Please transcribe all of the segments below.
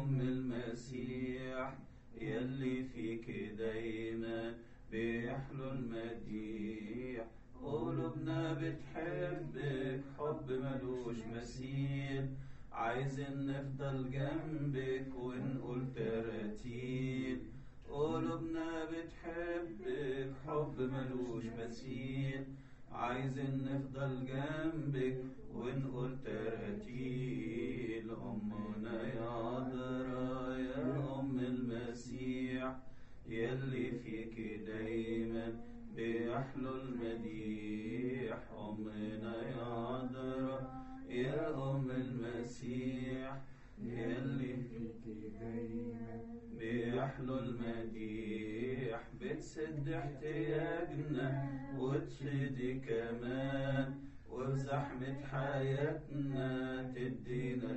أم المسيح يلي فيك دايما بيحلو المديح. قلوبنا بتحبك حب ملوش مثيل، عايزين نفضل جنبك ونقول تراتيل. قلوبنا بتحبك حب ملوش مثيل، عايزين نفضل جنبك ونقول تراتيل. أمنا يا عذراء يا أم المسيح يلي فيك دايما بيحلو المديح. أمنا يا عذراء يا أم المسيح يلي فيك دايما بيحلو المديح. بتسد احتياجنا وتفيدي كمان، وفي زحمة حياتنا تدينا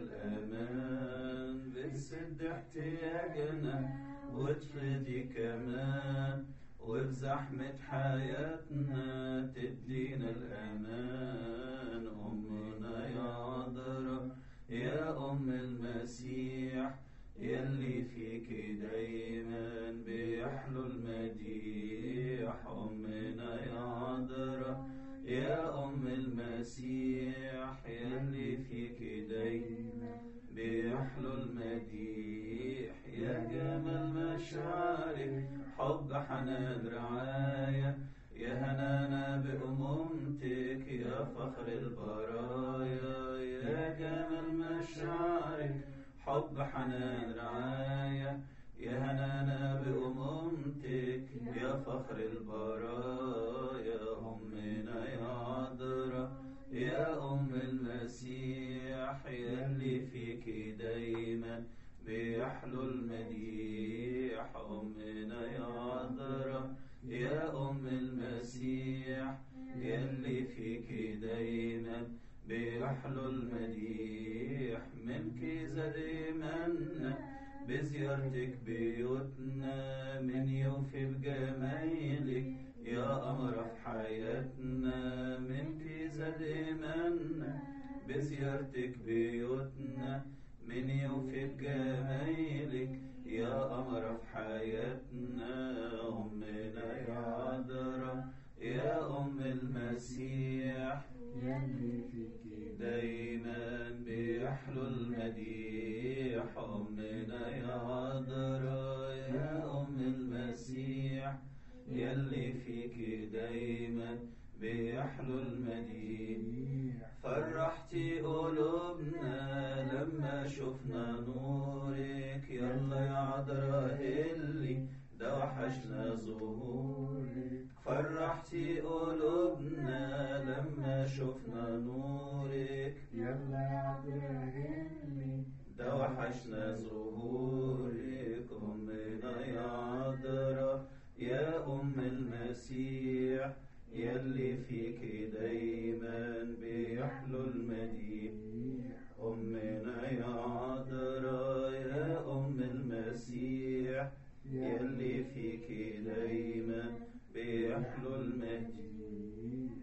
الأمان. بتسد احتياجنا وتفيدي كمان، وفي زحمة حياتنا تدينا الأمان. أمنا يا عذراء يا أم المسيح يلي فيك دايما بيحلو المديح. أمنا يا عذراء يا أم المسيح يلي فيك دايما بيحلو المديح. يا جمال مشاعرك حب حنان رعاية، يا هنانا بأمومتك يا فخر البرايا. يا جمال مشاعرك حب حنان رعاية، يا هنانا بأمومتك يا فخر البرايا. أمنا يا عذراء يا أم المسيح يلي فيك دايما بيحلو المديح. أمنا يا عذراء يا أم المسيح يلي فيك دايما بيحلو المديح. منك زاد إيماننا بزيارتك بيوتنا، من يوفي بجمايلك يا قمر في حياتنا. منك زاد إيماننا بزيارتك بيوتنا، من يوفي بجمايلك يا قمر في حياتنا. أمنا يا عذراء يا أم المسيح يلي فيك دايما بيحلو المديح. أمنا يا عذراء يا أم المسيح يلي فيك دايما بيحلو المديح. فرحتي قلوبنا لما شفنا نورك، يلا يا عذراء اللي ده وحشنا ظهورك. فرحتي قلوبنا لما شفنا نورك،